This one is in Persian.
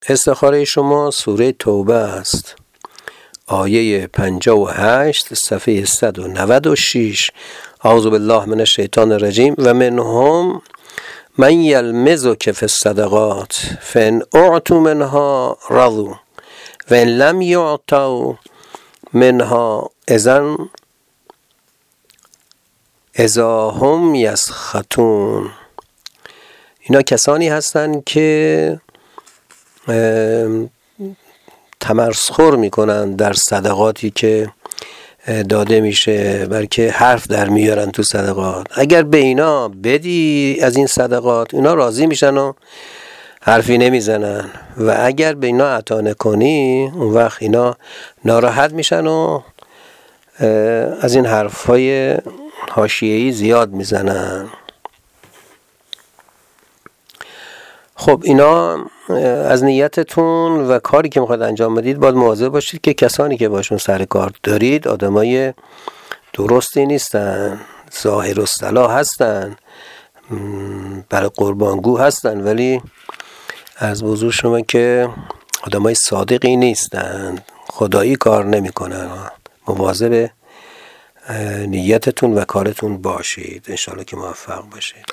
استخاره شما سوره توبه است، آیه 58 صفحه 196. اعوذ بالله من الشیطان الرجیم و منهم من یلمزک فی الصدقات فان اعطوا منها رضوا و ان لم یعطوا منها اذا هم یسخطون. اینا کسانی هستند که تمسخر میکنن در صدقاتی که داده میشه، بلکه حرف در میارن تو صدقات. اگر به اینا بدی از این صدقات، اینا راضی میشن و حرفی نمیزنن، و اگر به اینا عطا نکنی، اون وقت اینا ناراحت میشن و از این حرفهای حاشیه‌ای زیاد میزنن. خب اینا از نیتتون و کاری که میخواید انجام بدید باید مواظب باشید که کسانی که باشون سر کار دارید آدمای درستی نیستن، ظاهر الصلاح هستن، برای قربانگو هستن، ولی از بزرگ شما که آدمای صادقی نیستن، خدایی کار نمیکنن. مواظب نیتتون و کارتون باشید، انشالله که موفق باشید.